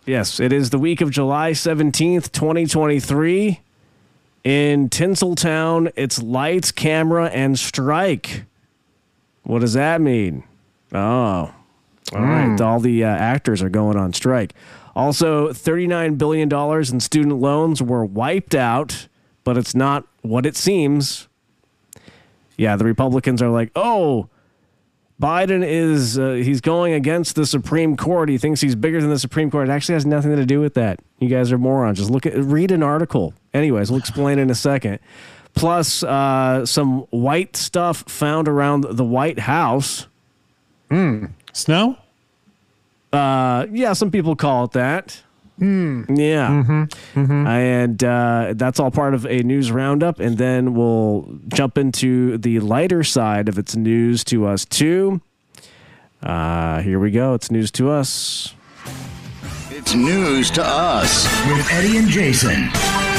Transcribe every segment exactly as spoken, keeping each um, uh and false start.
Yes, it is the week of July seventeenth, twenty twenty-three. In Tinseltown, it's lights, camera, and strike. What does that mean? Oh, all mm. right. All the uh, actors are going on strike. Also, thirty-nine billion dollars in student loans were wiped out, but it's not what it seems. Yeah, the Republicans are like, oh, Biden is, uh, he's going against the Supreme Court. He thinks he's bigger than the Supreme Court. It actually has nothing to do with that. You guys are morons. Just look at, read an article. Anyways, we'll explain in a second. Plus, uh, some white stuff found around the White House. Hmm. Snow? Uh, yeah, some people call it that. Hmm. Yeah. Mm-hmm. Mm-hmm. And uh, that's all part of a news roundup. And then we'll jump into the lighter side of its news to us, too. Uh, here we go. It's news to us. It's news to us with Eddie and Jason.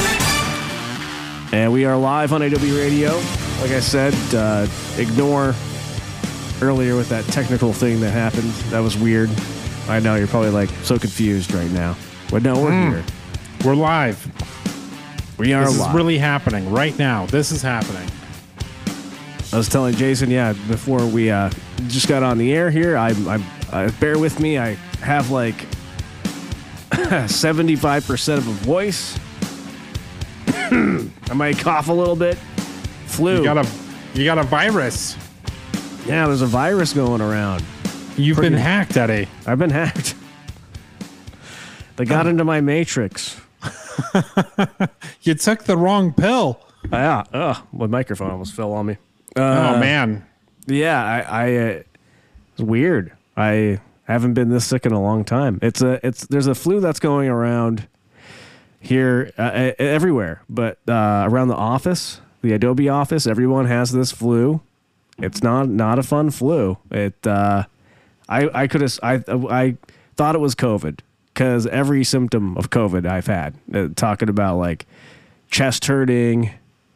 And we are live on A W Radio. Like I said, uh, ignore earlier with that technical thing that happened. That was weird. I know you're probably like so confused right now. But no, we're mm. here. We're live. We are this live. This is really happening right now. This is happening. I was telling Jason, yeah, before we uh, just got on the air here, I, I, I bear with me. I have like seventy-five percent of a voice. I might cough a little bit. Flu. You got a, you got a virus. Yeah, there's a virus going around. You've Pretty, been hacked, Eddie. I've been hacked. They got into my matrix. You took the wrong pill. Yeah. Oh, my microphone almost fell on me. Uh, oh, man. Yeah, I, I uh, it's weird. I haven't been this sick in a long time. It's a, it's, there's a flu that's going around here uh, everywhere, but uh, around the office, the Adobe office, everyone has this flu. It's not, not a fun flu. It, uh, I, I could have, I, I thought it was COVID. Because every symptom of COVID I've had, uh, talking about like chest hurting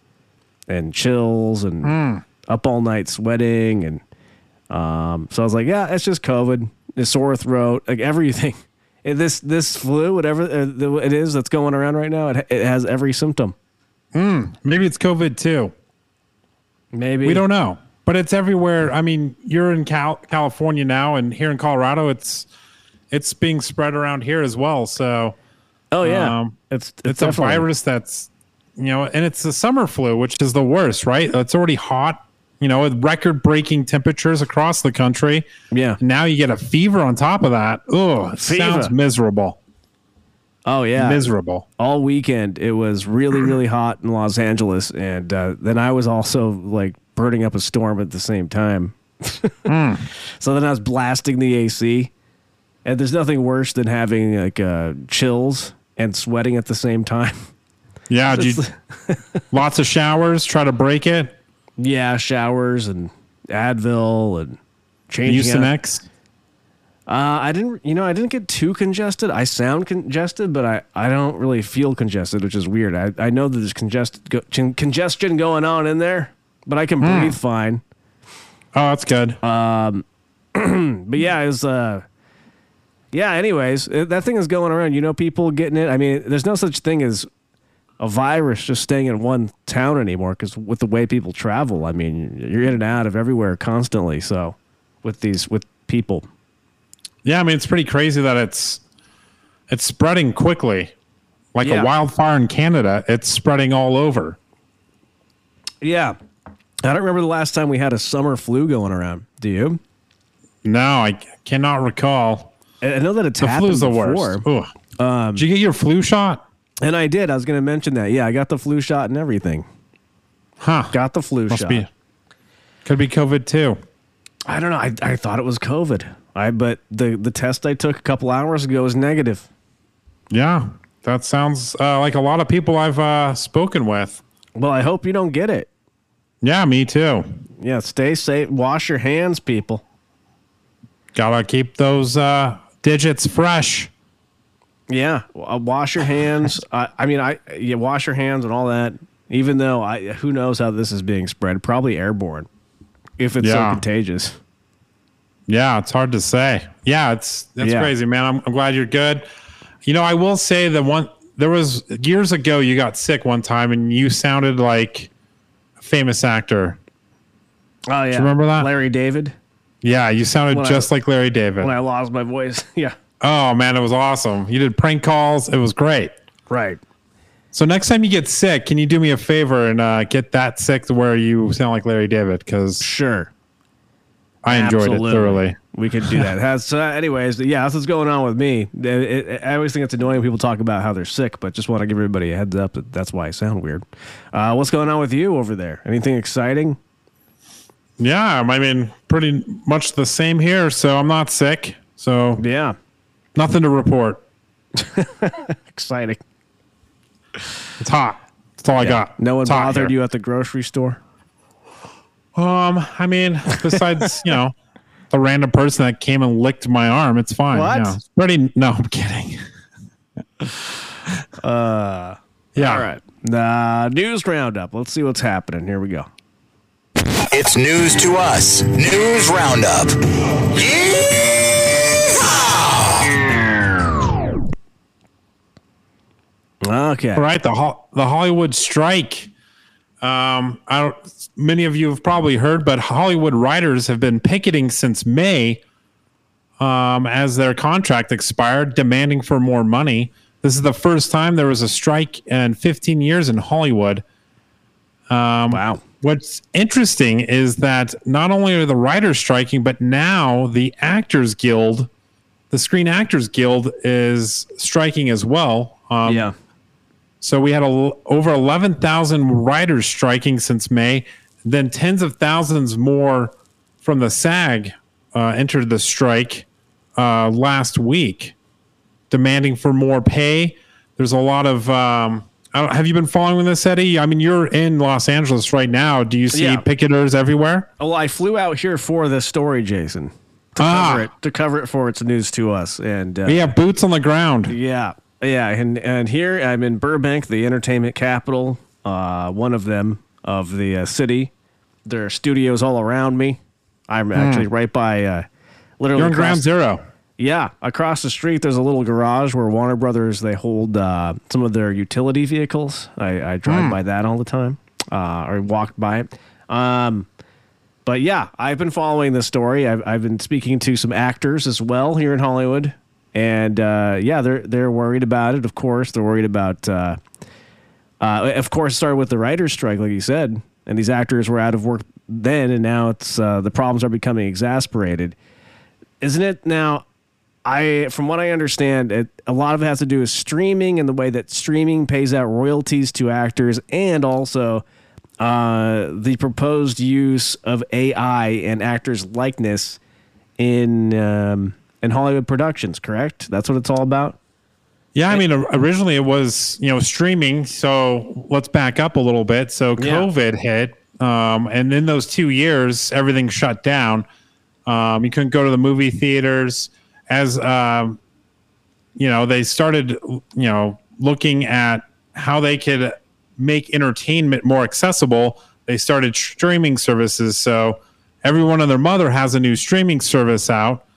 and chills and mm. up all night sweating. And um, so I was like, yeah, it's just COVID, a sore throat, like everything. And this this flu, whatever it is that's going around right now, it, it has every symptom. Mm. Maybe it's COVID too. Maybe. We don't know. But it's everywhere. I mean, you're in Cal- California now, and here in Colorado, it's... It's being spread around here as well. So, oh yeah, um, it's it's, it's a virus that's, you know, and it's the summer flu, which is the worst, right? It's already hot, you know, with record breaking temperatures across the country. Yeah. Now you get a fever on top of that. Oh, it sounds miserable. Oh yeah, miserable. All weekend it was really really hot in Los Angeles, and uh, then I was also like burning up a storm at the same time. mm. So then I was blasting the A C. And there's nothing worse than having like uh, chills and sweating at the same time. Yeah, you, lots of showers. Try to break it. Yeah, showers and Advil and changing. Mucinex. Uh, I didn't, you know, I didn't get too congested. I sound congested, but I, I don't really feel congested, which is weird. I, I know that there's congested go, congestion going on in there, but I can mm. breathe fine. Oh, that's good. Um, but yeah, it was. Uh, Yeah, anyways, that thing is going around. You know, people getting it. I mean, there's no such thing as a virus just staying in one town anymore because with the way people travel, I mean, you're in and out of everywhere constantly. So with these, with people. Yeah, I mean, it's pretty crazy that it's it's spreading quickly. Like yeah. a wildfire in Canada, it's spreading all over. Yeah. I don't remember the last time we had a summer flu going around. Do you? No, I cannot recall. I know that it's the happened flu's the before. worst. Um, did you get your flu shot? And I did. I was going to mention that. Yeah, I got the flu shot and everything. Huh. Got the flu Must shot. Be, could be COVID too. I don't know. I, I thought it was COVID. I but the, the test I took a couple hours ago was negative. Yeah, that sounds uh, like a lot of people I've uh, spoken with. Well, I hope you don't get it. Yeah, me too. Yeah, stay safe. Wash your hands, people. Gotta keep those uh, digits fresh. Yeah, uh, wash your hands. uh, I mean, I you wash your hands and all that. Even though I, who knows how this is being spread? Probably airborne, if it's yeah. so contagious. Yeah, it's hard to say. Yeah, it's that's yeah. crazy, man. I'm, I'm glad you're good. You know, I will say that one there was years ago you got sick one time and you sounded like a famous actor. Oh yeah, do you remember that? Larry David. Yeah, you sounded When just I, like Larry David. When I lost my voice. Yeah. Oh man, it was awesome. You did prank calls. It was great. Right. So next time you get sick, can you do me a favor and uh, get that sick to where you sound like Larry David? Because sure, I enjoyed Absolutely. it thoroughly. We could do that. Has, so, anyways, yeah, that's what's going on with me. It, it, I always think it's annoying when people talk about how they're sick, but just want to give everybody a heads up that that's why I sound weird. Uh, what's going on with you over there? Anything exciting? Yeah, I mean, pretty much the same here. So I'm not sick. So Yeah, nothing to report. exciting. It's hot. That's all I Yeah. got. No one It's hot bothered here. you at the grocery store? Um, I mean, besides, you know, the random person that came and licked my arm, it's fine. What? You know, it's pretty. No, I'm kidding. Uh, Yeah. All right. Uh, news roundup. Let's see what's happening. Here we go. It's news to us. News Roundup. Yeehaw! Okay. All right, the Ho- the Hollywood strike. Um, I don't. Many of you have probably heard, but Hollywood writers have been picketing since May, um, as their contract expired, demanding for more money. This is the first time there was a strike in fifteen years in Hollywood. Um, Wow. What's interesting is that not only are the writers striking, but now the Actors Guild, the Screen Actors Guild, is striking as well. Um, Yeah. So we had a, over eleven thousand writers striking since May. Then tens of thousands more from the SAG uh, entered the strike uh, last week, demanding for more pay. There's a lot of. Um, I don't, have you been following this, Eddie? I mean, you're in Los Angeles right now. Do you see Yeah. picketers everywhere? Well, I flew out here for this story, Jason, to Ah. cover it to cover it for its news to us, and uh, We have boots on the ground. yeah, yeah, and and here I'm in Burbank, the entertainment capital, uh, one of them of the uh, city. There are studios all around me. I'm actually right by, uh, literally. You're in across- Ground Zero. Yeah, across the street, there's a little garage where Warner Brothers, they hold uh, some of their utility vehicles. I, I drive by that all the time, uh, or walked by it. Um, but yeah, I've been following this story. I've, I've been speaking to some actors as well here in Hollywood, and uh, yeah, they're they're worried about it. Of course, they're worried about. Uh, uh, of course, it started with the writers' strike, like you said, and these actors were out of work then, and now it's uh, the problems are becoming exasperated. Isn't it now? I, from what I understand, it, a lot of it has to do with streaming and the way that streaming pays out royalties to actors, and also uh, the proposed use of A I and actors' likeness in um, in Hollywood productions. Correct? That's what it's all about. Yeah, I mean, o- originally it was, you know, streaming. So let's back up a little bit. So Yeah. COVID hit, um, and in those two years, everything shut down. Um, you couldn't go to the movie theaters. As um, you know, they started, you know, looking at how they could make entertainment more accessible. They started streaming services. So everyone and their mother has a new streaming service out,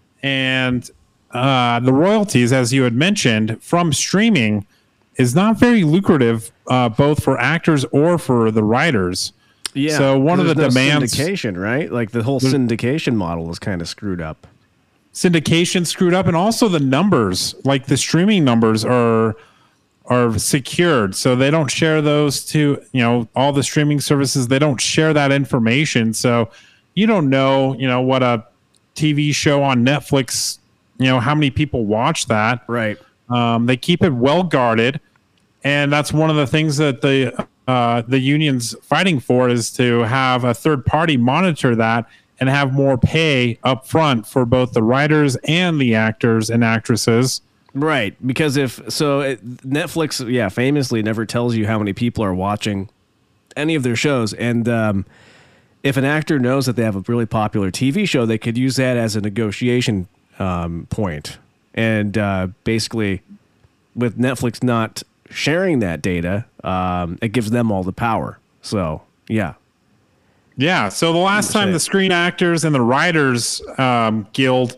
and uh, the royalties, as you had mentioned, from streaming is not very lucrative, uh, both for actors or for the writers. Yeah. So one of the there's no demands- syndication, right? Like the whole syndication model is kind of screwed up. Syndication screwed up, and also the numbers, like the streaming numbers, are are secured, so they don't share those to, you know, all the streaming services. They don't share that information, so you don't know, you know, what a T V show on Netflix, you know, how many people watch that. Right. Um, they keep it well guarded, and that's one of the things that the uh, the union's fighting for, is to have a third party monitor that and have more pay up front for both the writers and the actors and actresses. Right, because if so, it, Netflix, yeah, famously never tells you how many people are watching any of their shows, and um, if an actor knows that they have a really popular T V show, they could use that as a negotiation um, point. And uh, basically, with Netflix not sharing that data, um, it gives them all the power. So, yeah. Yeah. So the last time the Screen Actors and the Writers um, Guild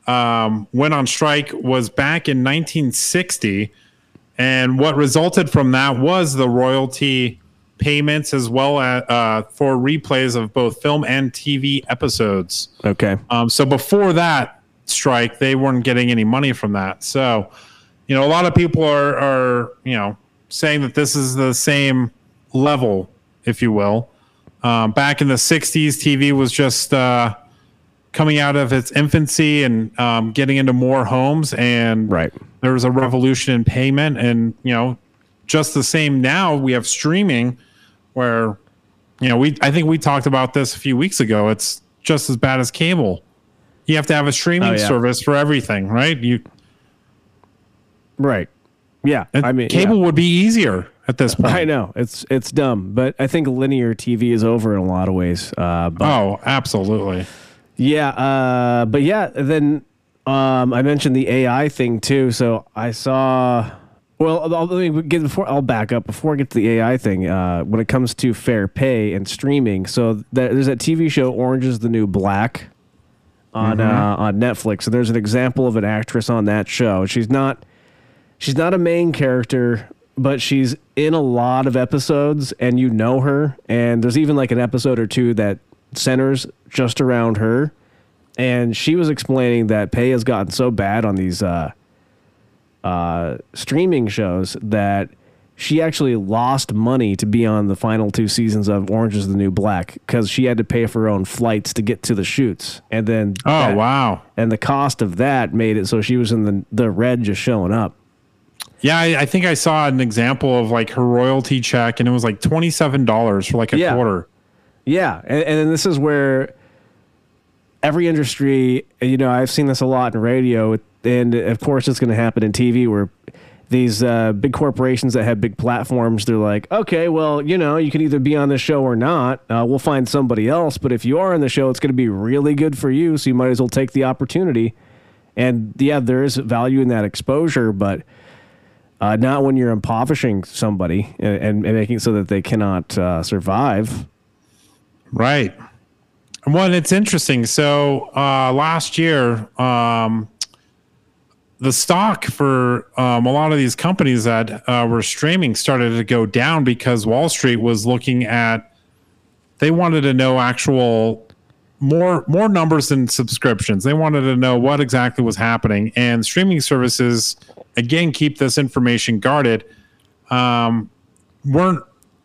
um, went on strike was back in nineteen sixty. And what resulted from that was the royalty payments as well as uh, for replays of both film and T V episodes. Okay. Um, so before that strike, they weren't getting any money from that. So, you know, a lot of people are, are you know, saying that this is the same level, if you will. Um, back in the sixties, T V was just uh, coming out of its infancy and um, getting into more homes. And Right. there was a revolution in payment. And, you know, just the same now, we have streaming where, you know, we I think we talked about this a few weeks ago. It's just as bad as cable. You have to have a streaming Oh, yeah. service for everything, right? You Right. Yeah. and I mean, cable yeah. would be easier at this point. I know it's it's dumb, but I think linear T V is over in a lot of ways. Uh, but Oh, absolutely. yeah, uh, but yeah, then um, I mentioned the A I thing too. So I saw. Well, I'll, let me get before I'll back up before I get to the A I thing. Uh, when it comes to fair pay and streaming, so that, there's that T V show Orange Is the New Black on Mm-hmm. uh, on Netflix. So there's an example of an actress on that show. She's not she's not a main character, but she's in a lot of episodes, and you know her. And there's even like an episode or two that centers just around her. And she was explaining that pay has gotten so bad on these uh, uh, streaming shows that she actually lost money to be on the final two seasons of Orange Is the New Black because she had to pay for her own flights to get to the shoots. And then Oh, that- wow. and the cost of that made it so she was in the the red just showing up. Yeah, I, I think I saw an example of like her royalty check, and it was like twenty-seven dollars for like a Yeah. quarter. Yeah, and, and then this is where every industry, you know, I've seen this a lot in radio, and of course it's going to happen in T V where these uh, big corporations that have big platforms, they're like, okay, well, you know, you can either be on the show or not. Uh, we'll find somebody else, but if you are on the show, it's going to be really good for you, so you might as well take the opportunity. And yeah, there is value in that exposure, but uh, not when you're impoverishing somebody and, and, and making it so that they cannot uh, survive. Right. Well, it's interesting. So uh, last year, um, the stock for um, a lot of these companies that uh, were streaming started to go down because Wall Street was looking at, they wanted to know actual more more numbers than subscriptions. They wanted to know what exactly was happening. And streaming services, again, keep this information guarded, um, weren't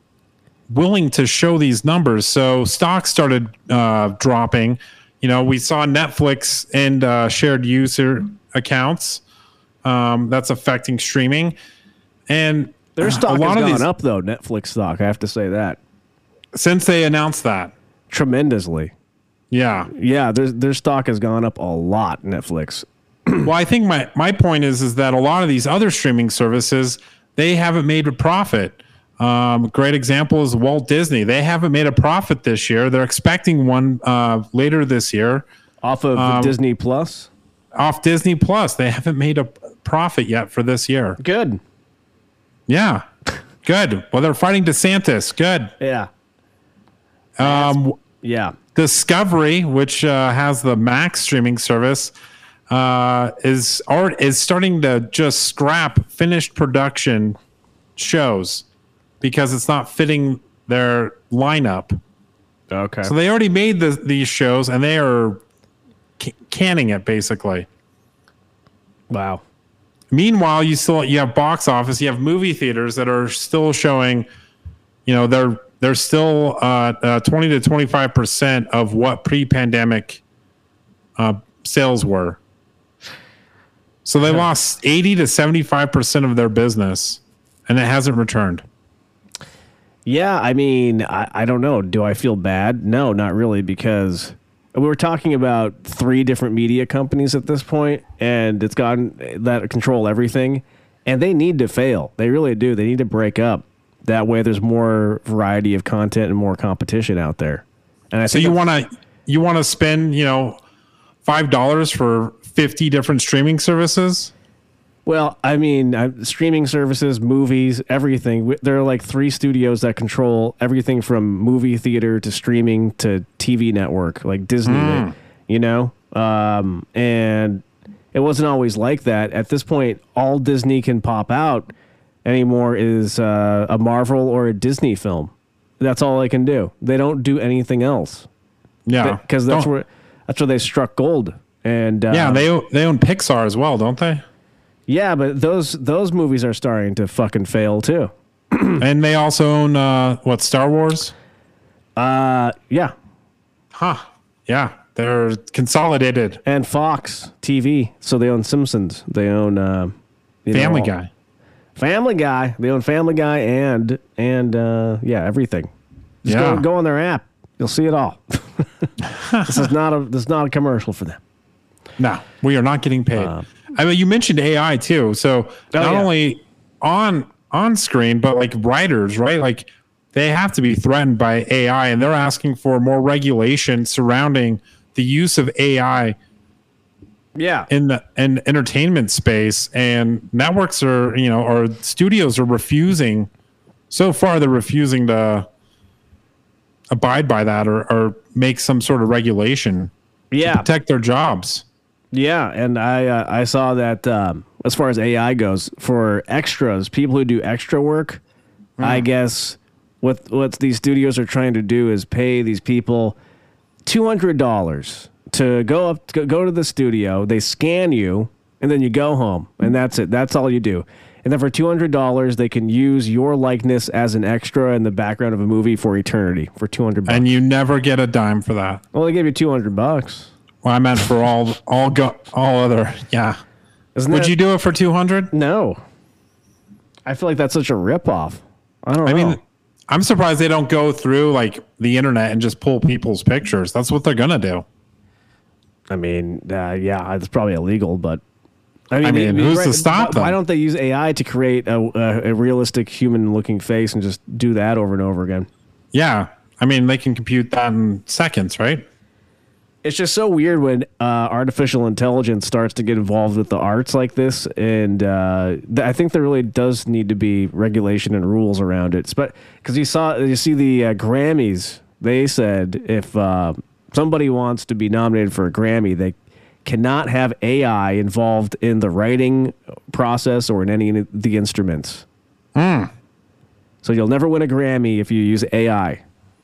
willing to show these numbers. So stocks started uh, dropping. You know, we saw Netflix and uh, shared user accounts. Um, that's affecting streaming. And Their stock a lot has of gone these, up, though, Netflix stock. I have to say that. since they announced that. Tremendously. Yeah. Yeah, their, their stock has gone up a lot, Netflix. Well, I think my, my point is, is that a lot of these other streaming services, they haven't made a profit. Um, great example is Walt Disney. They haven't made a profit this year. They're expecting one uh, later this year Off of Um, Disney Plus? off Disney Plus. They haven't made a profit yet for this year. Good. Yeah. Good. Well, they're fighting DeSantis. Good. Yeah. Um, Yeah. Discovery, which uh, has the Max streaming service, uh, is or is starting to just scrap finished production shows because it's not fitting their lineup. Okay. So they already made the, these shows and they are ca- canning it basically. Wow. Meanwhile, you still you have box office, you have movie theaters that are still showing, you know, they're they're still uh, uh, twenty to twenty-five percent of what pre-pandemic uh, sales were. So they lost eighty to seventy-five percent of their business, and it hasn't returned. Yeah, I mean, I, I don't know. Do I feel bad? No, not really, because we were talking about three different media companies at this point, and it's gotten that control everything, and they need to fail. They really do. They need to break up. That way, there's more variety of content and more competition out there. And I So think you want to you want to spend, you know, five dollars for fifty different streaming services? Well, I mean, uh, streaming services, movies, everything. W- There are like three studios that control everything from movie theater to streaming to T V network, like Disney, you know? Um, and it wasn't always like that. At this point, all Disney can pop out anymore is uh, a Marvel or a Disney film. That's all they can do. They don't do anything else. Yeah, because that's Don't- where that's where they struck gold. And uh, yeah, they they own Pixar as well, don't they? yeah, but those those movies are starting to fucking fail too. And they also own uh, what Star Wars? Uh, yeah, Huh? Yeah, they're consolidated. and Fox T V. So they own Simpsons. They own uh, you know, Family all- Guy. Family Guy. They own Family Guy and and uh, yeah, everything. Just Yeah. go, go on their app. You'll see it all. This is not a this is not a commercial for them. No, we are not getting paid. I mean, you mentioned A I too. So not Uh, yeah. only on on screen, but like writers, right? Like they have to be threatened by A I, and they're asking for more regulation surrounding the use of A I Yeah. in the in entertainment space. And networks are, you know, or studios are refusing. So far, they're refusing to abide by that or, or make some sort of regulation Yeah. to protect their jobs. Yeah, and I uh, I saw that um, as far as A I goes, for extras, people who do extra work, I guess what what these studios are trying to do is pay these people two hundred dollars to go up to go to the studio. They scan you, and then you go home, and that's it. That's all you do. And then for two hundred dollars, they can use your likeness as an extra in the background of a movie for eternity for two hundred bucks. And you never get a dime for that. Well, they give you two hundred bucks. Well, I meant for all all go all other. Yeah. Isn't Would that- you do it for two hundred? No. I feel like that's such a ripoff. I don't I know. mean, I'm surprised they don't go through like the internet and just pull people's pictures. That's what they're gonna do. I mean, uh, yeah, it's probably illegal, but I mean, mean, who's to stop why, why them? don't they use A I to create a, a, a realistic human-looking face and just do that over and over again? Yeah. I mean, they can compute that in seconds, right? It's just so weird when uh, artificial intelligence starts to get involved with the arts like this, and uh, th- I think there really does need to be regulation and rules around it. But because you saw, you see the uh, Grammys, they said if uh, somebody wants to be nominated for a Grammy, they cannot have A I involved in the writing process or in any of the instruments. So you'll never win a Grammy if you use A I.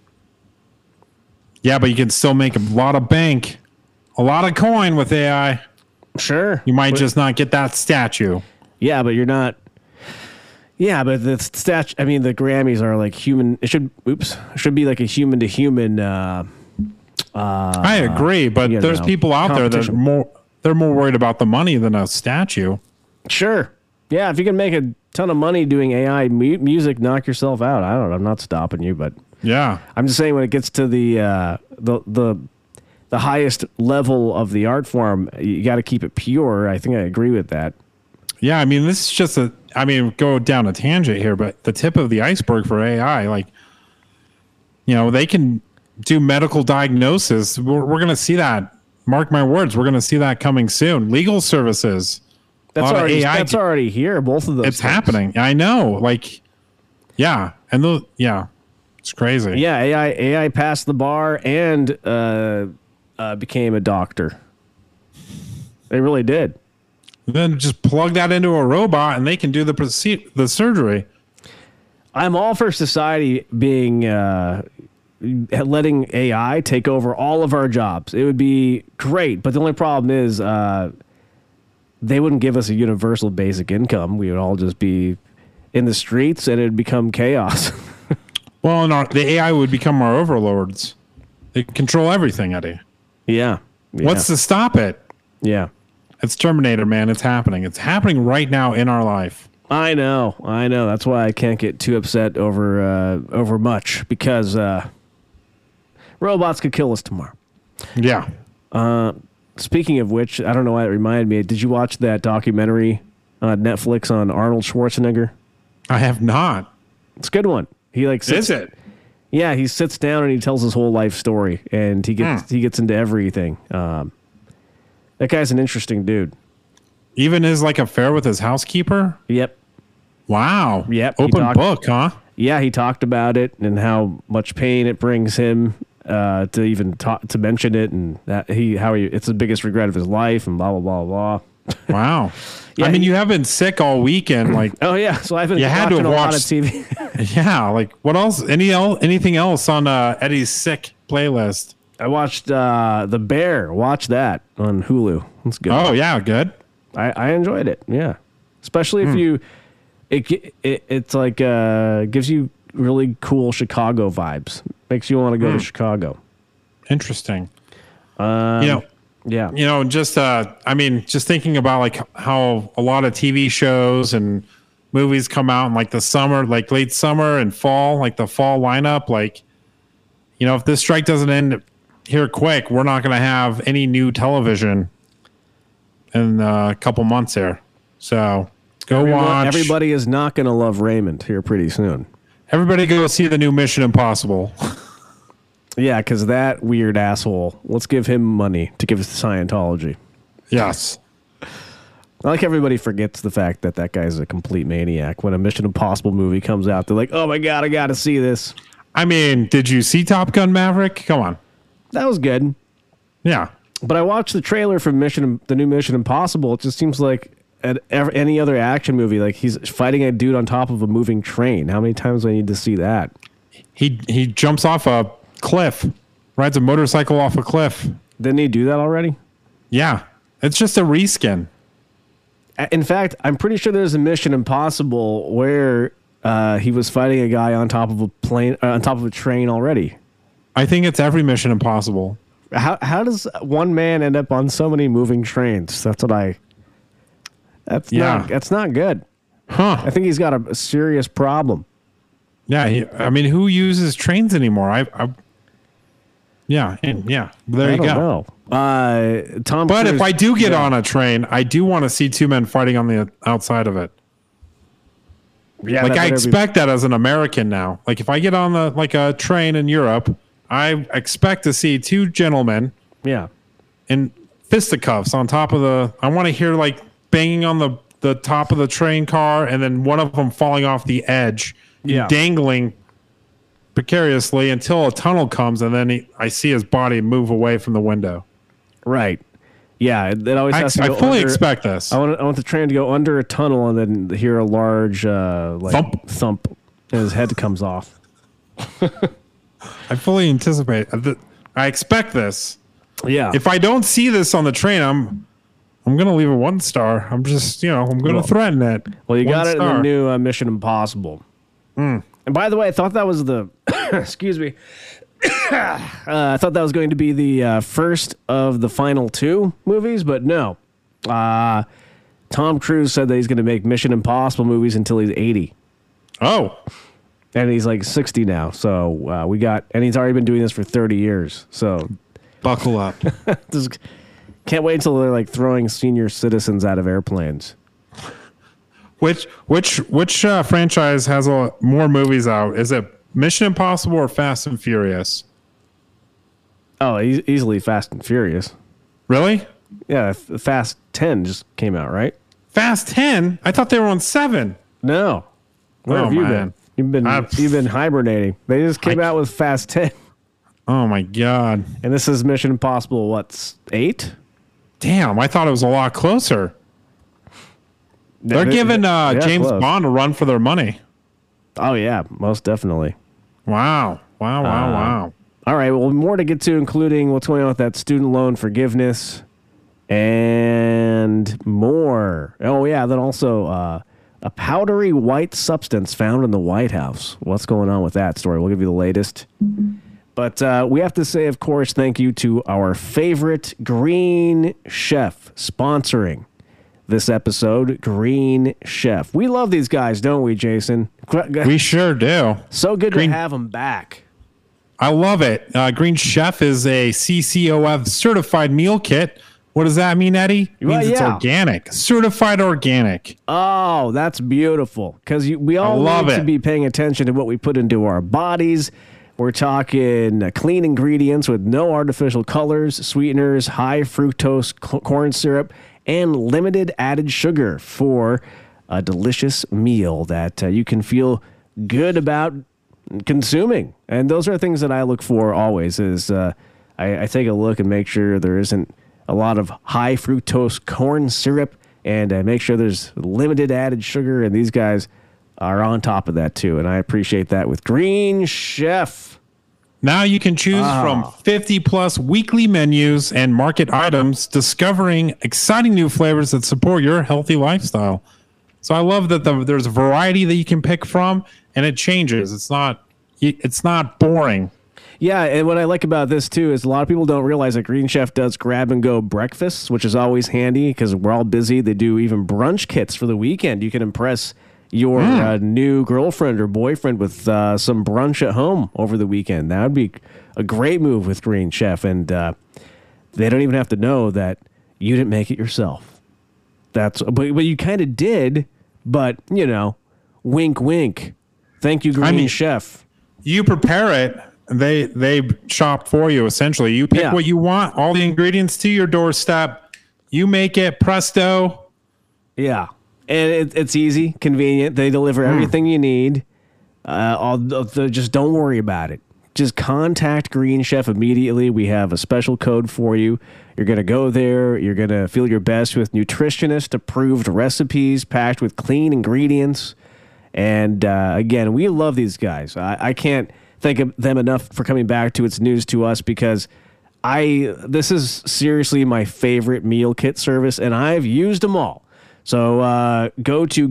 Yeah, but you can still make a lot of bank, a lot of coin with A I. Sure. You might But- just not get that statue. Yeah, but you're not. Yeah, but the stat. I mean, the Grammys are like human. It should. Oops. It should be like a human to human. Uh, I agree, but you there's know, people out there that are competition. more they're more worried about the money than a statue. sure. Yeah, if you can make a ton of money doing A I mu- music, knock yourself out. I don't know. I'm not stopping you, but Yeah. I'm just saying when it gets to the uh, the the the highest level of the art form, you got to keep it pure. I think I agree with that. Yeah, I mean, this is just a, I mean, go down a tangent here, but the tip of the iceberg for A I, like, you know, they can do medical diagnosis. We're, we're going to see that. Mark my words, we're going to see that coming soon. Legal services. That's lot of already A I that's already here. Both of those. It's things. happening. I know. Like, yeah. And the, yeah, it's crazy. Yeah, A I A I passed the bar and uh, uh, became a doctor. They really did. Then just plug that into a robot and they can do the proce- the surgery. I'm all for society being uh, letting A I take over all of our jobs. It would be great, but the only problem is uh, they wouldn't give us a universal basic income. We would all just be in the streets, and it'd become chaos. Well, and our, the A I would become our overlords. They control everything, Eddie. yeah. yeah. What's to stop it? yeah. It's Terminator, man. It's happening. It's happening right now in our life. I know, I know. That's why I can't get too upset over uh, over much because uh, robots could kill us tomorrow. Yeah. Speaking of which, I don't know why it reminded me. Did you watch that documentary on Netflix on Arnold Schwarzenegger? I have not. It's a good one. He like sits, Is it? Yeah, he sits down and he tells his whole life story, and he gets he gets into everything. Um, that guy's an interesting dude. Even his like affair with his housekeeper? Yep. Wow. Yep, he Open talked- book, huh? Yeah, he talked about it and how much pain it brings him uh, to even talk to mention it, and that he how he it's the biggest regret of his life, and blah blah blah blah. Wow. Yeah, I mean, he- you have been sick all weekend. Like, Oh yeah, so I've been You had to watching have a lot of watched- T V. yeah. Like, what else? Any el- anything else on uh, Eddie's sick playlist? I watched uh, The Bear. Watch that on Hulu. It's good. Oh yeah, good. I, I enjoyed it. Yeah, especially Hmm. if you, it, gi- it it's like uh gives you really cool Chicago vibes. Makes you want to go Hmm. to Chicago. Interesting. Um, you know, Yeah. you know, just uh, I mean, just thinking about like how a lot of T V shows and movies come out in like the summer, like late summer and fall, like the fall lineup. Like, you know, if this strike doesn't end here quick, we're not going to have any new television in uh, a couple months here. So go Everyone- watch. Everybody is not going to love Raymond here pretty soon. Everybody go see the new Mission Impossible. Yeah, because that weird asshole. Let's give him money to give us to Scientology. Yes. I like everybody forgets the fact that that guy's a complete maniac. When a Mission Impossible movie comes out, they're like, "Oh my god, I got to see this." I mean, did you see Top Gun Maverick? Come on. That was good. Yeah. But I watched the trailer for Mission, the new Mission Impossible. It just seems like at ev- any other action movie, like he's fighting a dude on top of a moving train. How many times do I need to see that? He he jumps off a cliff, rides a motorcycle off a cliff. Didn't he do that already? Yeah. It's just a reskin. A- In fact, I'm pretty sure there's a Mission Impossible where uh, he was fighting a guy on top of a plane, uh, on top of a train already. I think it's every Mission Impossible. How how does one man end up on so many moving trains? That's what I. That's Yeah. not. That's not good. Huh. I think he's got a, a serious problem. Yeah. He, I mean, who uses trains anymore? I. I yeah. And yeah. There I you don't go. know. Uh, Tom. But Cruise- if I do get yeah. on a train, I do want to see two men fighting on the outside of it. yeah, Like that I better be- expect that as an American now. Like if I get on the like a train in Europe, I expect to see two gentlemen yeah. in fisticuffs on top of the. I want to hear like banging on the the top of the train car, and then one of them falling off the edge, and Yeah. dangling precariously until a tunnel comes, and then he, I see his body move away from the window. Right. Yeah. It, it always I, has to I go fully under- expect this. I want I want the train to go under a tunnel and then hear a large uh, like Thump. thump, and his head comes off. I fully anticipate. uh, th- I expect this. Yeah. If I don't see this on the train, I'm I'm gonna leave a one star. I'm just you know I'm gonna Well- threaten it. Well, you One got it in star. the new uh, Mission Impossible. Hmm. And by the way, I thought that was the excuse me. uh, I thought that was going to be the uh, first of the final two movies, but no. Uh, Tom Cruise said that he's going to make Mission Impossible movies until he's eighty, Oh, and he's like sixty now. So uh, we got, and he's already been doing this for thirty years. So buckle up. just can't wait until they're like throwing senior citizens out of airplanes. Which which which uh, franchise has a, more movies out? Is it Mission Impossible or Fast and Furious? Oh, e- easily Fast and Furious. Really? Yeah, F- Fast ten just came out, right? Fast ten? I thought they were on seven. No. Where Oh, have you man. been? You've been I've- you've been hibernating. They just came I- out with Fast ten, Oh my god! and this is Mission Impossible. What's eight? Damn, I thought it was a lot closer. They're They- giving uh, yeah, James close. Bond a run for their money. Oh yeah, most definitely. Wow! Wow! Wow! Uh, wow! All right, well, more to get to, including what's going on with that student loan forgiveness and more. Oh yeah, then also uh, a powdery white substance found in the White House. What's going on with that story? We'll give you the latest. But uh, we have to say, of course, thank you to our favorite Green Chef sponsoring this episode, Green Chef. We love these guys, don't we, Jason? We sure do. So good Green- to have them back. I love it. Uh, Green Chef is a C C O F certified meal kit. What does that mean, Eddie? It Well, means it's yeah. organic, certified organic. Oh, that's beautiful. Because we all love need to it. be paying attention to what we put into our bodies. We're talking uh, clean ingredients with no artificial colors, sweeteners, high fructose c- corn syrup, and limited added sugar for a delicious meal that uh, you can feel good about consuming. And those are things that I look for always is uh, I, I take a look and make sure there isn't a lot of high fructose corn syrup, and uh, make sure there's limited added sugar. And these guys are on top of that too, and I appreciate that with Green Chef. Now you can choose Ah. from fifty plus weekly menus and market items, discovering exciting new flavors that support your healthy lifestyle. So I love that the, there's a variety that you can pick from, and it changes. It's not it's not boring. Yeah, and what I like about this too is a lot of people don't realize that Green Chef does grab and go breakfasts, which is always handy because we're all busy. They do even brunch kits for the weekend. You can impress your Mm. uh, new girlfriend or boyfriend with uh, some brunch at home over the weekend. That would be a great move with Green Chef, and uh, they don't even have to know that you didn't make it yourself. That's but, but you kind of did, but you know, wink, wink. Thank you, Green I mean- Chef. You prepare it. They they shop for you essentially. You pick Yeah. what you want, all the ingredients to your doorstep. You make it, presto. Yeah, and it, it's easy, convenient. They deliver everything you need. Uh, all the, the- just don't worry about it. Just contact Green Chef immediately. We have a special code for you. You're going to go there. You're going to feel your best with nutritionist-approved recipes packed with clean ingredients. And uh, again, we love these guys. I, I can't thank them enough for coming back to It's News to Us because I this is seriously my favorite meal kit service, and I've used them all. So uh, go to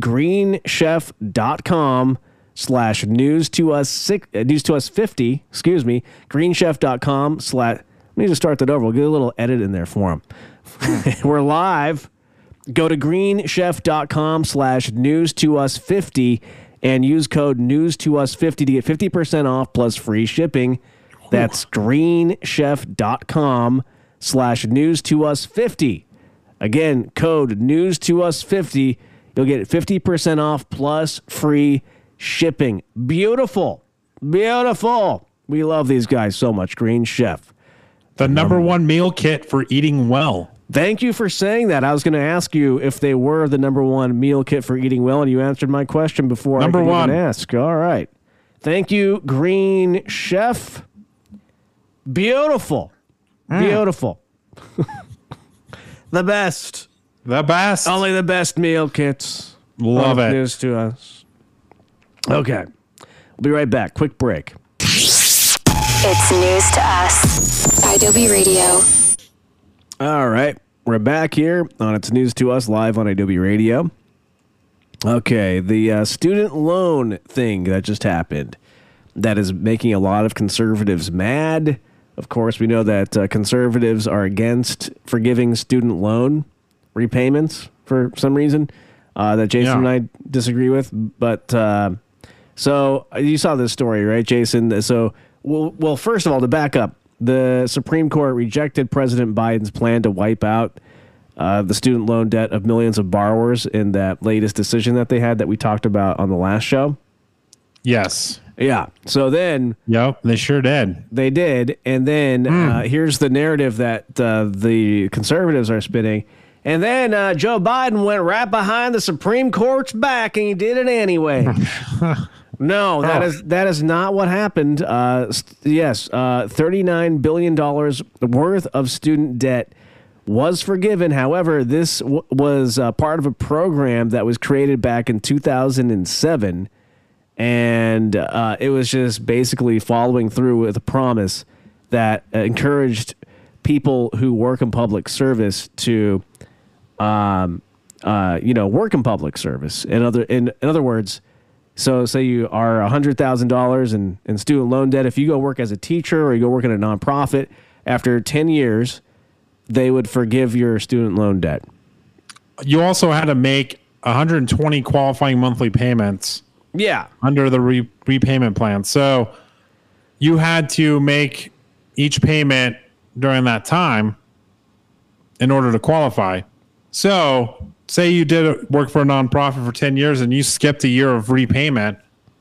greenchef.com slash news to us six, uh, news to us fifty, excuse me, greenchef.com slash, let me just start that over. We'll get a little edit in there for them. We're live. Go to greenchef.com slash news to us fifty and use code news to us fifty to get fifty percent off plus free shipping. That's greenchef.com slash news to us fifty. Again, code news to us fifty. You'll get fifty percent off plus free shipping. Beautiful. Beautiful. We love these guys so much. Green Chef. The number one meal kit for eating well. Thank you for saying that. I was going to ask you if they were the number one meal kit for eating well, and you answered my question before Number I could one. even ask. All right. Thank you, Green Chef. Beautiful. Beautiful. The best. The best. Only the best meal kits. Love it. News to us. Okay. We'll be right back. Quick break. It's news to us. I W Radio. All right. We're back here on It's News to Us live on Adobe Radio. Okay. The uh, student loan thing that just happened that is making a lot of conservatives mad. Of course, we know that uh, conservatives are against forgiving student loan repayments for some reason uh, that Jason Yeah. and I disagree with. But uh, so uh, you saw this story, right, Jason? So, well, well, first of all, to back up, the Supreme Court rejected President Biden's plan to wipe out uh, the student loan debt of millions of borrowers in that latest decision that they had that we talked about on the last show. Yes. Yeah. So then Yep. They sure did. they did. And then uh, here's the narrative that uh, the conservatives are spinning. And then uh, Joe Biden went right behind the Supreme Court's back and he did it anyway. No, that is that is not what happened. Uh, st- yes, uh, thirty-nine billion dollars worth of student debt was forgiven. However, this w- was uh, part of a program that was created back in two thousand seven, and uh, it was just basically following through with a promise that uh, encouraged people who work in public service to, um, uh, you know, work in public service. In other in, in other words. So say you are one hundred thousand dollars in, in student loan debt. If you go work as a teacher or you go work in a nonprofit, after ten years, they would forgive your student loan debt. You also had to make one hundred twenty qualifying monthly payments Yeah. under the re- repayment plan. So you had to make each payment during that time in order to qualify. So say you did work for a nonprofit for ten years and you skipped a year of repayment,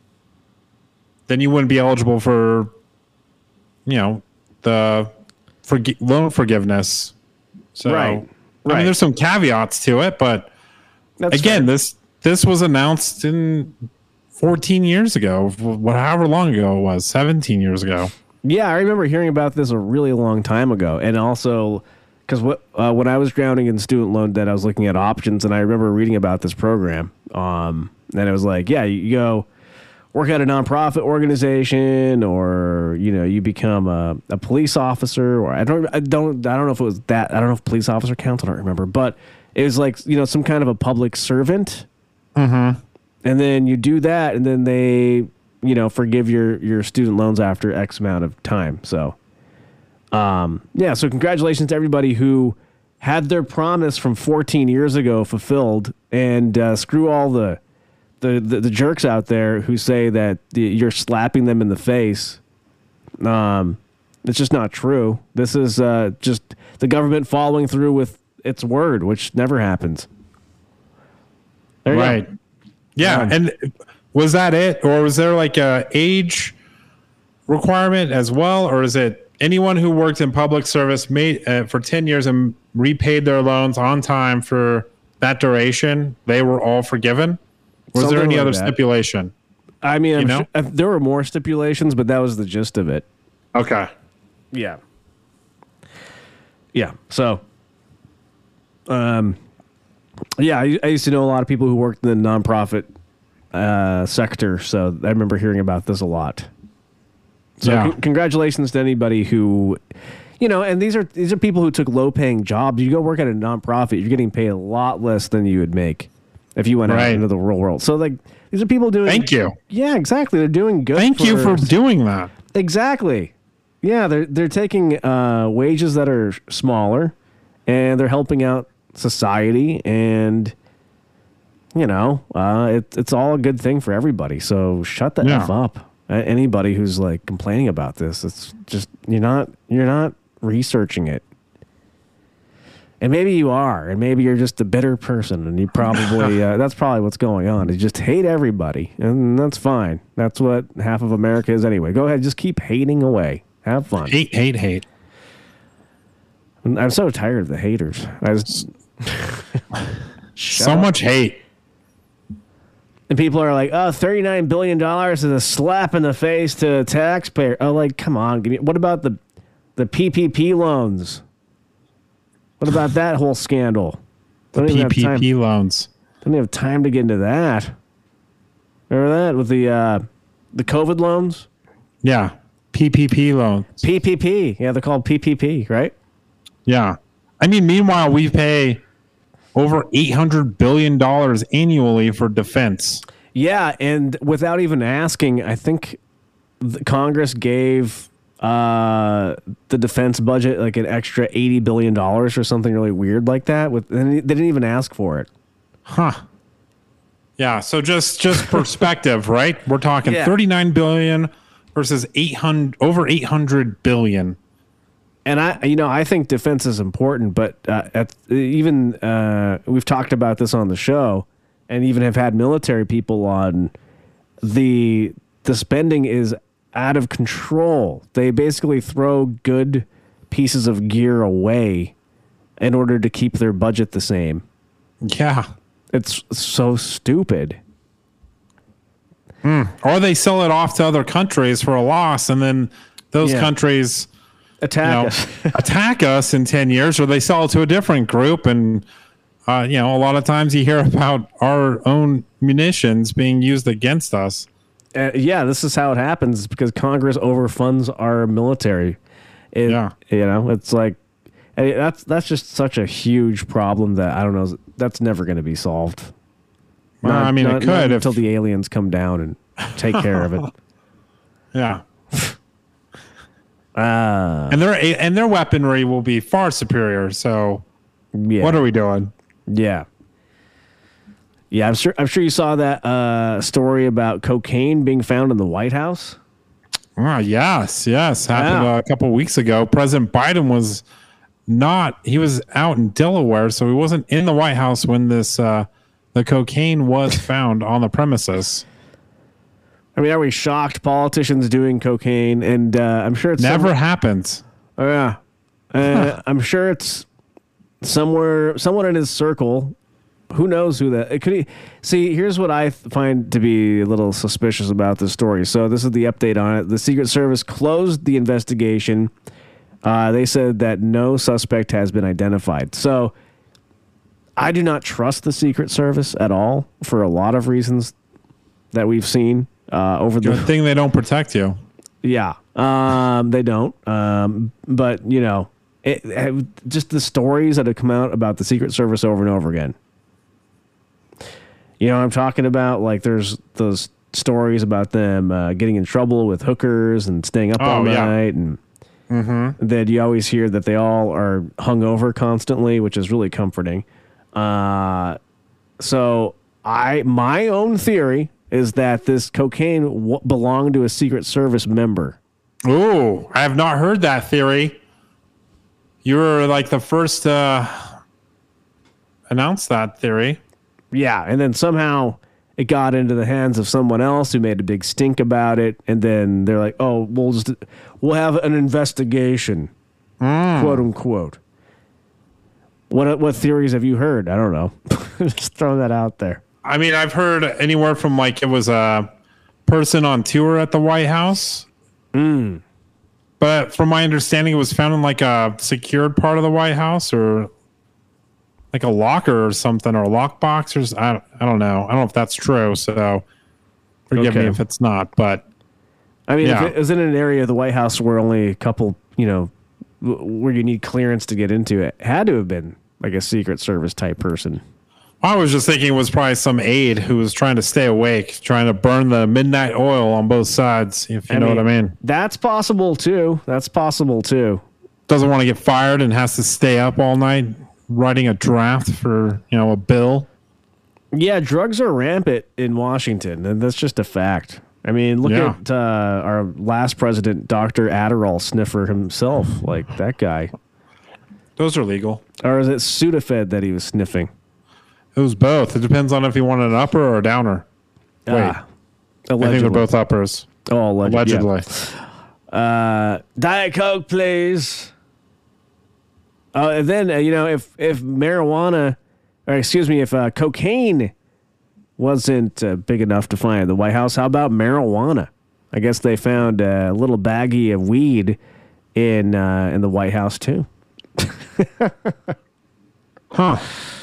then you wouldn't be eligible for, you know, the forg- loan forgiveness. So, Right. I Right. mean, there's some caveats to it, but That's again, fair. this this was announced in fourteen years ago, wh- however long ago it was, seventeen years ago. Yeah, I remember hearing about this a really long time ago. And also, because what uh, when I was drowning in student loan debt, I was looking at options, and I remember reading about this program. Um, and it was like, yeah, you, you go work at a nonprofit organization, or you know, you become a, a police officer, or I don't, I don't, I don't know if it was that. I don't know if police officer counts. I don't remember, but it was like, you know, some kind of a public servant. Mm-hmm. And then you do that, and then they, you know, forgive your your student loans after X amount of time. So. Um, yeah, so congratulations to everybody who had their promise from fourteen years ago fulfilled, and uh, screw all the, the, the, the jerks out there who say that the, you're slapping them in the face. Um, it's just not true. This is uh, just the government following through with its word, which never happens. There you Right. go. Yeah, Um, and was that it, or was there like a age requirement as well, or is it anyone who worked in public service made uh, for ten years and repaid their loans on time for that duration, they were all forgiven? Was Something there any like other that. stipulation? I mean, I'm You know? sure, uh, there were more stipulations, but that was the gist of it. Okay. Yeah. Yeah. So, um, yeah, I, I used to know a lot of people who worked in the nonprofit uh, sector, so I remember hearing about this a lot. So, Yeah. con- congratulations to anybody who, you know, and these are these are people who took low paying jobs. You go work at a nonprofit, you're getting paid a lot less than you would make if you went out Right. into the real world. So, like, these are people doing. Thank you. Yeah, exactly. They're doing good. Thank you for doing that. Exactly. Yeah, they're they're taking uh, wages that are smaller, and they're helping out society, and you know, uh, it, it's all a good thing for everybody. So shut the Yeah. f up. Uh, anybody who's like complaining about this, it's just you're not you're not researching it. And maybe you are, and maybe you're just a bitter person, and you probably uh, that's probably what's going on. You just hate everybody, and that's fine. That's what half of America is anyway. Go ahead, just keep hating away. Have fun. Hate, hate, hate. I'm so tired of the haters. I just, So much hate. and people are like, "Oh, thirty-nine billion dollars is a slap in the face to a taxpayer." Oh, like, come on, give me. What about the the P P P loans? What about that whole scandal? Don't even have P P time- P loans. Don't have time to get into that. Remember that with the uh, the COVID loans? Yeah. P P P loans. P P P. Yeah, they're called P P P, right? Yeah. I mean, meanwhile, we pay over eight hundred billion dollars annually for defense. Yeah, and without even asking, I think the Congress gave uh, the defense budget like an extra eighty billion dollars or something really weird like that. With and they didn't even ask for it. Huh. Yeah. So just just perspective, right? We're talking Yeah. thirty-nine billion versus eight hundred, over eight hundred billion. And I, you know, I think defense is important, but uh, at, even uh, we've talked about this on the show, and even have had military people on. The the spending is out of control. They basically throw good pieces of gear away in order to keep their budget the same. Yeah. It's so stupid. Or they sell it off to other countries for a loss, and then those Yeah. countries you Attack know, us. attack us in ten years, or they sell it to a different group. And, uh, you know, a lot of times you hear about our own munitions being used against us. Uh, yeah, this is how it happens because Congress overfunds our military. It, Yeah. you know, it's like and that's that's just such a huge problem that I don't know. That's never going to be solved. Well, I mean, it could if- until the aliens come down and take care of it. Yeah. Uh, And their and their weaponry will be far superior. So yeah, what are we doing? yeah, yeah. I'm sure. I'm sure you saw that uh, story about cocaine being found in the White House. Ah, yes, yes. Happened Yeah. uh, a couple of weeks ago. President Biden was not. He was out in Delaware, so he wasn't in the White House when this uh, the cocaine was found on the premises. I mean, are we shocked? Politicians doing cocaine, and uh, I'm sure it's Never some- happens. Oh, yeah. Uh, I'm sure it's somewhere, someone in his circle. Who knows who that? It could he, see. Here's what I find to be a little suspicious about this story. So this is the update on it. The Secret Service closed the investigation Uh, they said that no suspect has been identified. So I do not trust the Secret Service at all for a lot of reasons that we've seen uh, over the Good thing they don't protect you. Yeah, um, they don't. Um, but you know, it, it, just the stories that have come out about the Secret Service over and over again. You know what I'm talking about? Like there's those stories about them uh, getting in trouble with hookers and staying up Oh, all yeah. night, and then you always hear that they all are hungover constantly, which is really comforting. Uh, so I my own theory is that this cocaine w- belonged to a Secret Service member. Ooh, I have not heard that theory. You were like the first to announce that theory. Yeah, and then somehow it got into the hands of someone else who made a big stink about it, and then they're like, "Oh, we'll just we'll have an investigation," quote unquote. What what theories have you heard? I don't know. Just throw that out there. I mean, I've heard anywhere from like it was a person on tour at the White House. Mm. But from my understanding, it was found in like a secured part of the White House or like a locker or something or a lockbox or s- I, I don't know. I don't know if that's true. So forgive Okay. me if it's not. But I mean, Yeah. if it was in an area of the White House where only a couple, you know, w- where you need clearance to get into it, it had to have been like a Secret Service type person. I was just thinking it was probably some aide who was trying to stay awake, trying to burn the midnight oil on both sides, if you know what I mean. That's possible too. That's possible too. Doesn't want to get fired and has to stay up all night writing a draft for, you know, a bill. Yeah, drugs are rampant in Washington, and that's just a fact. I mean, look Yeah. at uh, our last president, Doctor Adderall sniffer himself, like that guy. Those are legal. Or is it Sudafed that he was sniffing? It was both. It depends on if you want an upper or a downer. Wait, Ah, I think they're both uppers. Oh, alleged, Allegedly. yeah. Uh, Diet Coke, please. Uh, and then uh, you know, if if marijuana, or excuse me, if uh, cocaine wasn't uh, big enough to find at the White House, how about marijuana? I guess they found a little baggie of weed in uh, in the White House too. Huh.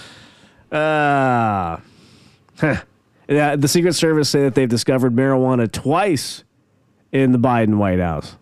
Uh, huh. Yeah, the Secret Service say that they've discovered marijuana twice in the Biden White House.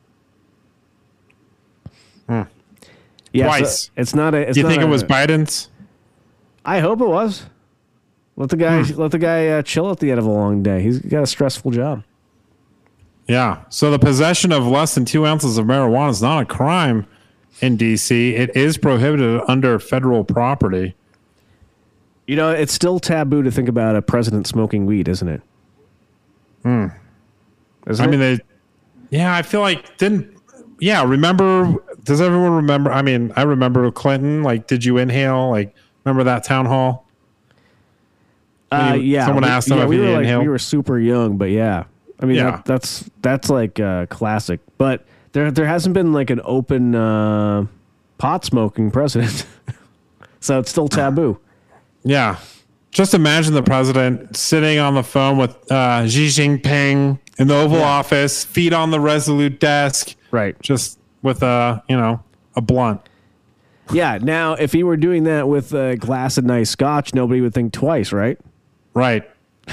Hmm. Yeah, so Twice. it's not a. It's Do you not think a- it was Biden's? I hope it was. Let the guy Hmm. let the guy uh, chill at the end of a long day. He's got a stressful job. Yeah. So the possession of less than two ounces of marijuana is not a crime in D C. It is prohibited under federal property. You know, it's still taboo to think about a president smoking weed, isn't it? Hmm. Isn't I it? mean, they. Yeah, I feel like didn't. Yeah, remember? Does everyone remember? I mean, I remember Clinton. Like, did you inhale? Like, remember that town hall? Uh, When he- yeah. someone we, asked him yeah, if we he were like, inhaled. we were super young, but yeah. I mean, Yeah. that, that's that's like uh, classic. But there there hasn't been like an open uh, pot smoking president, so it's still taboo. Yeah. Just imagine the president sitting on the phone with uh, Xi Jinping in the Oval Office, feet on the Resolute desk, Right. just with a, you know, a blunt. Yeah. Now, if he were doing that with a glass of nice scotch, nobody would think twice, right? Right.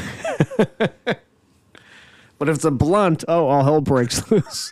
But if it's a blunt, oh, all hell breaks loose.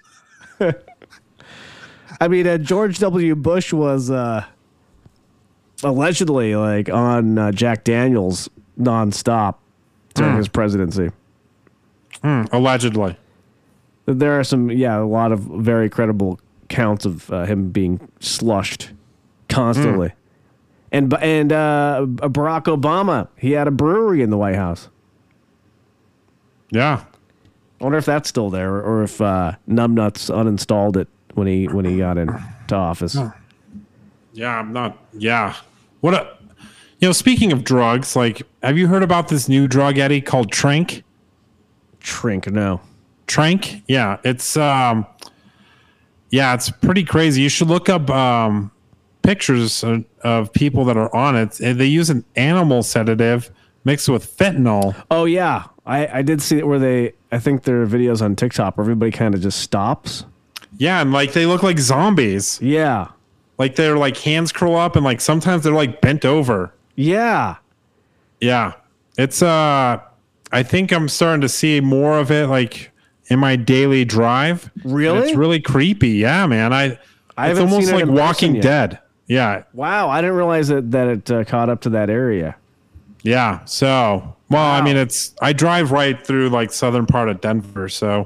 I mean, uh, George W. Bush was uh, allegedly like on uh, Jack Daniels nonstop during Hmm. his presidency. Hmm, allegedly. There are some, yeah, a lot of very credible counts of uh, him being slushed constantly. Hmm. And b- and uh, Barack Obama, he had a brewery in the White House. Yeah. I wonder if that's still there, or, or if uh, Numbnuts uninstalled it when he when he got into office. Yeah, I'm not. Yeah. What a. You know, speaking of drugs, like, have you heard about this new drug, Eddie, called Trank? Trink, no. Trank? Yeah. It's, um, yeah, it's pretty crazy. You should look up, um, pictures of, of people that are on it. And they use an animal sedative mixed with fentanyl. Oh yeah, I, I did see it where they. I think there are videos on TikTok where everybody kind of just stops. Yeah, and like they look like zombies. Yeah. Like their like hands curl up and like sometimes they're like bent over. Yeah. Yeah. It's uh I think I'm starting to see more of it like in my daily drive. Really? And it's really creepy. Yeah, man. I, I it's haven't almost seen it like in person Walking yet. Dead. Yeah. Wow, I didn't realize that, that it uh, caught up to that area. Yeah. So, well, Wow. I mean, it's I drive right through like southern part of Denver, so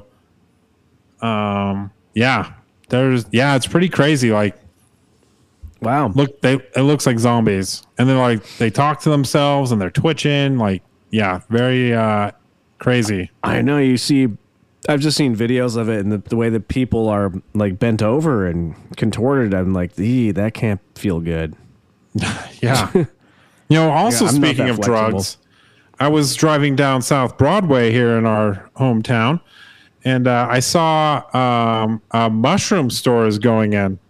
um yeah. There's yeah, it's pretty crazy. Like Wow. look they it looks like zombies. And they're like they talk to themselves and they're twitching, like yeah, very uh crazy. I know you see I've just seen videos of it and the, the way that people are like bent over and contorted. I'm like, ee, that can't feel good. Yeah. You know, also Yeah, I'm not speaking that of flexible. drugs, I was driving down South Broadway here in our hometown, and uh, I saw um, a mushroom store is going in.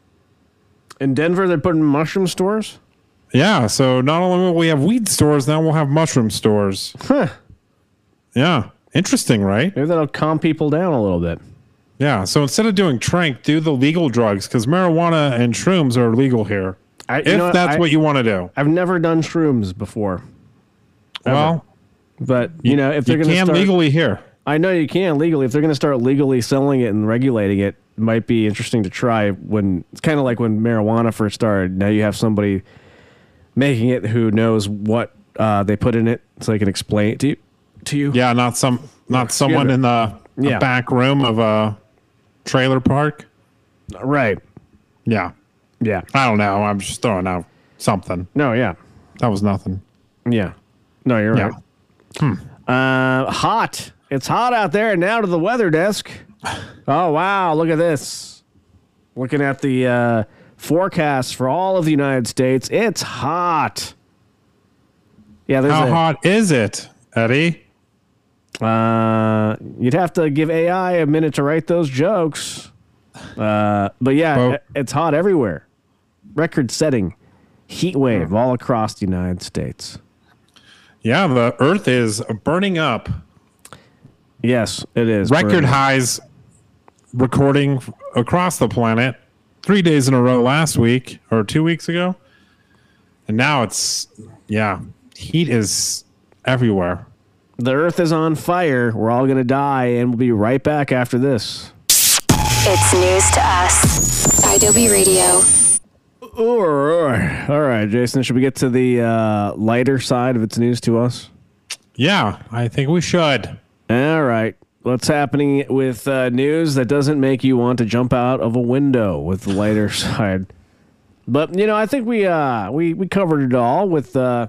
In Denver, they're putting mushroom stores? Yeah, so not only will we have weed stores, now we'll have mushroom stores. Huh. Yeah, interesting, right? Maybe that'll calm people down a little bit. Yeah, so instead of doing trank, do the legal drugs because marijuana and shrooms are legal here. I, you If know what, that's I- what you want to do. I've never done shrooms before. Well, But, you, know, if they're you going to can start... legally here. I know you can legally. If they're going to start legally selling it and regulating it, it might be interesting to try. When it's kind of like when marijuana first started. Now you have somebody making it who knows what uh, they put in it, so they can explain it to you. To you. Yeah, not some, not someone me. in the, the Yeah. back room of a trailer park. Right. Yeah, Yeah. I don't know. I'm just throwing out something. No. Yeah. That was nothing. Yeah. No, you're right. Yeah. Uh, hot. It's hot out there. Now to the weather desk. Oh wow! Look at this. Looking at the uh, forecast for all of the United States, it's hot. Yeah, there's How a, hot is it, Eddie? Uh, you'd have to give A I a minute to write those jokes. Uh, but yeah, Well- it- it's hot everywhere. Record-setting heat wave all across the United States. Yeah, the Earth is burning up. Yes, it is. Record burning. highs recording f- across the planet three days in a row last week or two weeks ago. And now it's, yeah, heat is everywhere. The Earth is on fire. We're all going to die, and we'll be right back after this. It's news to us. I W Radio. All right, all right, Jason. Should we get to the uh, lighter side of its news to us? Yeah, I think we should. All right. What's happening with uh, news that doesn't make you want to jump out of a window with the lighter side? But you know, I think we uh, we we covered it all with uh,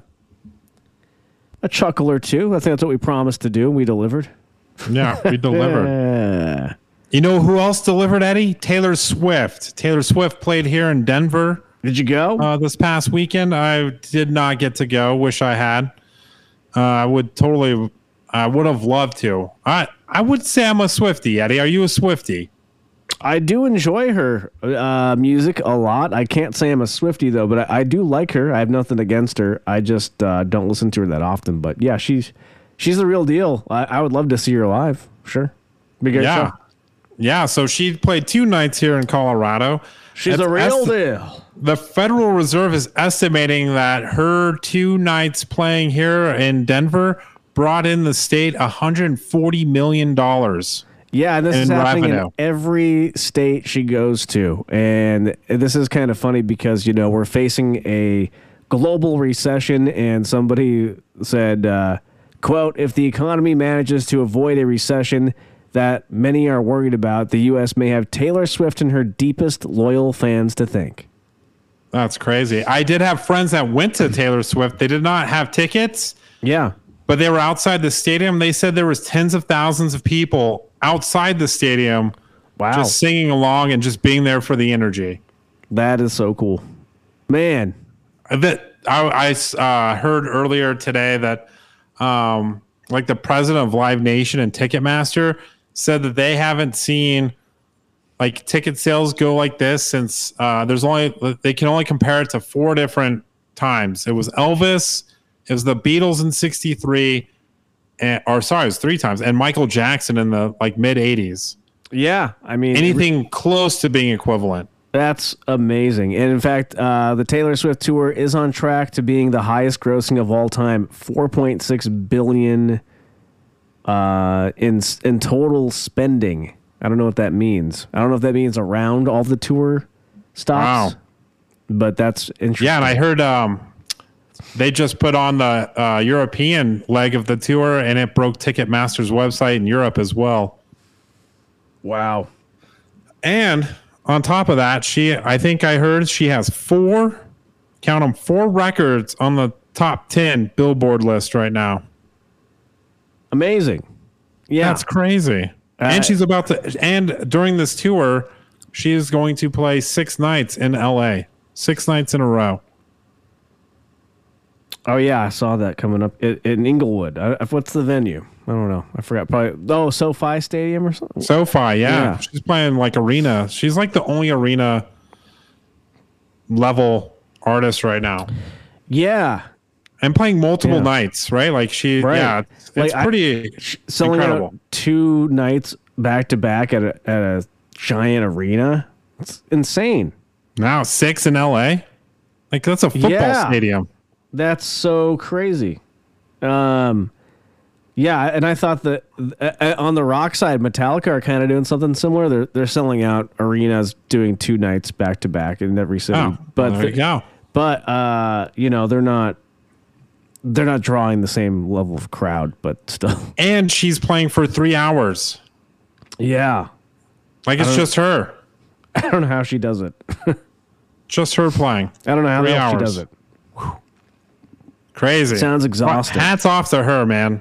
a chuckle or two. I think that's what we promised to do. We delivered. Yeah, we delivered. Yeah. You know who else delivered, Eddie? Taylor Swift. Taylor Swift played here in Denver Did you go? uh, this past weekend. I did not get to go. Wish I had. Uh, I would totally. I would have loved to. I I would say I'm a Swiftie, Eddie. Are you a Swiftie? I do enjoy her uh, music a lot. I can't say I'm a Swiftie though, but I, I do like her. I have nothing against her. I just uh, don't listen to her that often. But yeah, she's she's the real deal. I, I would love to see her live. Sure, be a great Yeah. show. Yeah, so she played two nights here in Colorado. She's It's a real esti- deal. The Federal Reserve is estimating that her two nights playing here in Denver brought in the state one hundred forty million dollars. Yeah, and this in is happening revenue. in every state she goes to. And this is kind of funny because, you know, we're facing a global recession, and somebody said, uh, quote, if the economy manages to avoid a recession that many are worried about, the U S may have Taylor Swift and her deepest loyal fans to thank. That's crazy. I did have friends that went to Taylor Swift. They did not have tickets, Yeah. but they were outside the stadium. They said there was tens of thousands of people outside the stadium Wow. just singing along and just being there for the energy. That is so cool. Man. That I, I uh, heard earlier today that um, like the president of Live Nation and Ticketmaster said that they haven't seen like ticket sales go like this since uh, there's only they can only compare it to four different times. It was Elvis, it was the Beatles in sixty-three, and, or sorry, it was three times, and Michael Jackson in the like mid eighties. Yeah, I mean anything close to being equivalent. That's amazing. And in fact, uh, the Taylor Swift tour is on track to being the highest grossing of all time, four point six billion dollars uh, in in total spending. I don't know what that means. I don't know if that means around all the tour stops. Wow. But that's interesting. Yeah, and I heard um, they just put on the uh, European leg of the tour, and it broke Ticketmaster's website in Europe as well. Wow. And on top of that, she I think I heard she has four, count them, four records on the top ten Billboard list right now. Amazing. Yeah. That's crazy. Uh, and she's about to, and during this tour, she is going to play six nights in L A, six nights in a row. Oh, yeah, I saw that coming up in, in Inglewood. I, what's the venue? I don't know. I forgot. Probably, oh, SoFi Stadium or something? SoFi, yeah. Yeah. She's playing like arena. She's like the only arena level artist right now. Yeah. And playing multiple Yeah. nights, right? Like she, Right. yeah, it's, Like, it's I- pretty Selling incredible. out two nights back to back at a, at a giant arena. It's insane. Now six in L A. Like that's a football Yeah. stadium. That's so crazy. Um, yeah, and I thought that uh, on the rock side, Metallica are kind of doing something similar. They're they're selling out arenas, doing two nights back to back in every city. Oh, but there the- you go. but uh, you know they're not they're not drawing the same level of crowd, but still. And she's playing for three hours. Yeah, Like it's just her, I don't know how she does it. just her playing. I don't know how the Three hell she hours. does it. Crazy. Sounds exhausting. Hats off to her, man.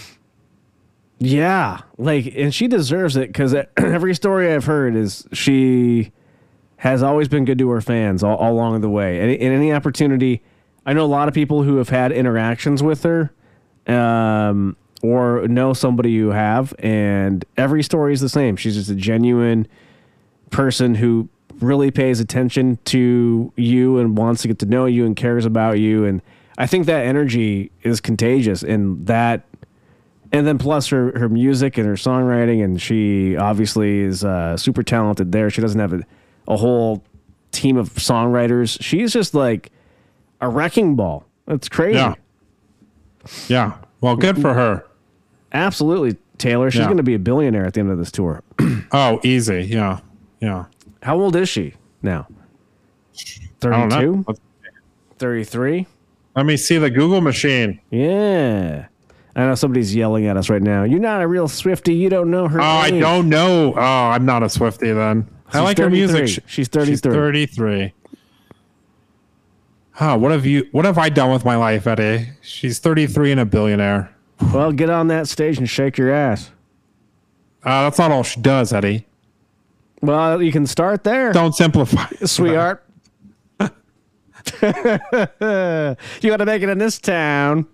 Yeah, like, and she deserves it because every story I've heard is she has always been good to her fans all, all along the way. And in any opportunity, I know a lot of people who have had interactions with her, um, or know somebody who have, and every story is the same. She's just a genuine person who really pays attention to you and wants to get to know you and cares about you. And I think that energy is contagious, and that. And then plus her, her music and her songwriting, and she obviously is uh, super talented there. She doesn't have a, a whole team of songwriters. She's just like a wrecking ball. It's crazy. Yeah. Yeah. Well, good for her. Absolutely, Taylor. She's Yeah. going to be a billionaire at the end of this tour. Oh, easy. Yeah. Yeah. How old is she now? I don't know. thirty-two? Let's- thirty-three? Let me see the Google machine. Yeah. I know somebody's yelling at us right now. You're not a real Swiftie. You don't know her Oh, I age. don't know. Oh, I'm not a Swiftie then. I She's like her music. thirty-three. She's thirty-three. She's thirty-three. Huh, what have you what have I done with my life, Eddie? She's thirty-three and a billionaire. Well, get on that stage and shake your ass. Uh, that's not all she does, Eddie. Well, you can start there. Don't simplify. Sweetheart. You got to make it in this town.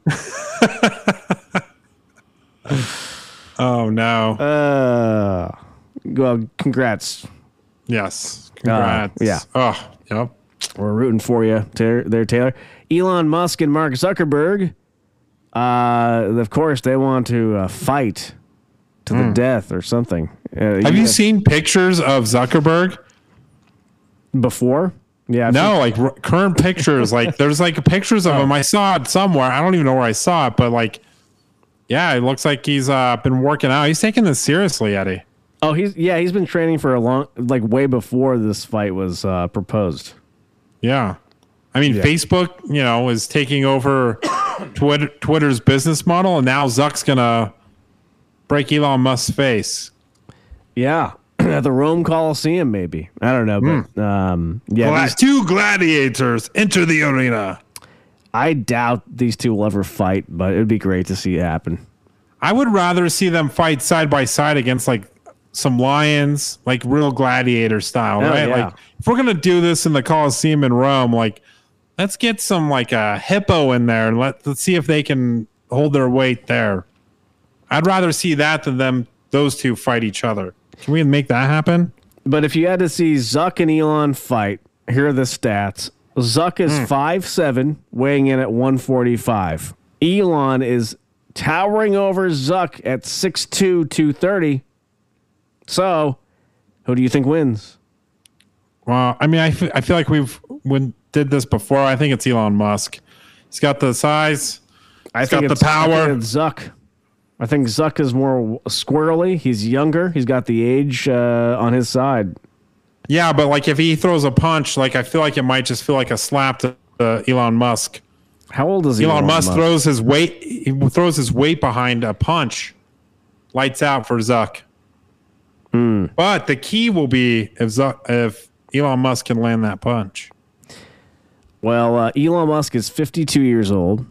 Oh no. Uh, well, congrats. Yes. Congrats. yeah. Oh, yep. We're rooting for you ter- there, Taylor. Elon Musk and Mark Zuckerberg, uh, of course, they want to uh, fight to the death or something. Uh, Have you seen pictures of Zuckerberg? before? Yeah. I've No, like r- current pictures. Like there's like pictures of him. I saw it somewhere. I don't even know where I saw it, but like, yeah, it looks like he's uh, been working out. He's taking this seriously, Eddie. Oh, he's yeah, he's been training for a long, like way before this fight was uh, proposed. Yeah. I mean, Yeah. Facebook, you know, is taking over Twitter, Twitter's business model, and now Zuck's gonna break Elon Musk's face. Yeah, at the Rome Coliseum, maybe. I don't know, but um, yeah, Gla- these- two gladiators enter the arena. I doubt these two will ever fight, but it would be great to see it happen. I would rather see them fight side by side against like some lions, like real gladiator style, Oh, right? yeah. Like if we're gonna do this in the Coliseum in Rome, like let's get some like a hippo in there and let let's see if they can hold their weight there. I'd rather see that than them those two fight each other. Can we make that happen? But if you had to see Zuck and Elon fight, here are the stats. Zuck is five seven, weighing in at one forty-five. Elon is towering over Zuck at six two, two thirty. So, who do you think wins? Well, I mean, I, f- I feel like we've when did this before. I think it's Elon Musk. He's got the size. I He's think got it's, the power. I think it's Zuck. I think Zuck is more squirrely. He's younger. He's got the age uh, on his side. Yeah, but like if he throws a punch, like I feel like it might just feel like a slap to uh, Elon Musk. How old is Elon, Elon Musk, Musk? throws his weight. He throws his weight behind a punch. Lights out for Zuck. Mm. But the key will be if Zuck, if Elon Musk can land that punch. Well, uh, Elon Musk is fifty-two years old.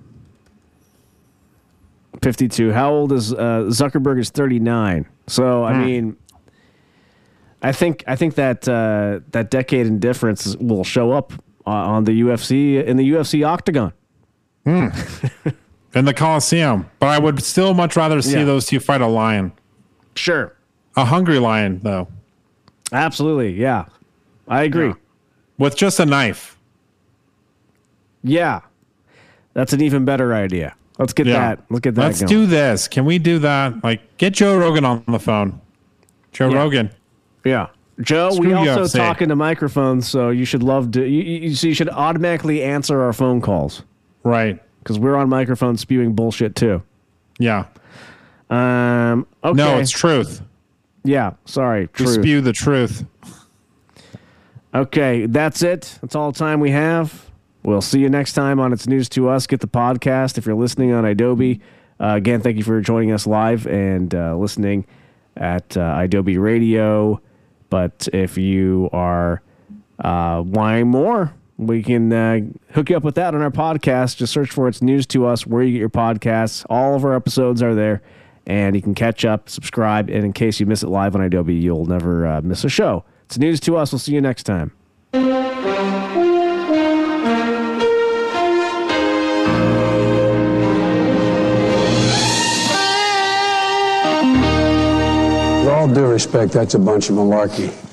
fifty-two. How old is uh, Zuckerberg? Is thirty-nine. So I Hmm. mean, I think I think that uh, that decade in difference will show up uh, on the U F C in the U F C octagon. In the Coliseum. But I would still much rather see Yeah. those two fight a lion. Sure. A hungry lion, though. Absolutely. Yeah, I agree. Yeah. With just a knife. Yeah, that's an even better idea. Let's get Yeah. that. Let's get that. Let's going. do this. Can we do that? Like, get Joe Rogan on the phone. Joe Yeah. Rogan. Yeah, Joe. Screw we also U F C. talk into microphones, so you should love to. You, you, so you should automatically answer our phone calls Right. because we're on microphones spewing bullshit too. Yeah. Um. Okay. No, it's truth. yeah. Sorry. We True. spew the truth. Okay, that's it. That's all the time we have. We'll see you next time on It's News to Us. Get the podcast if you're listening on Adobe. Uh, again, thank you for joining us live and uh, listening at uh, Adobe Radio. But if you are uh, wanting more, we can uh, hook you up with that on our podcast. Just search for It's News to Us where you get your podcasts. All of our episodes are there, and you can catch up, subscribe, and in case you miss it live on Adobe, you'll never uh, miss a show. It's News to Us. We'll see you next time. With all due respect, that's a bunch of malarkey.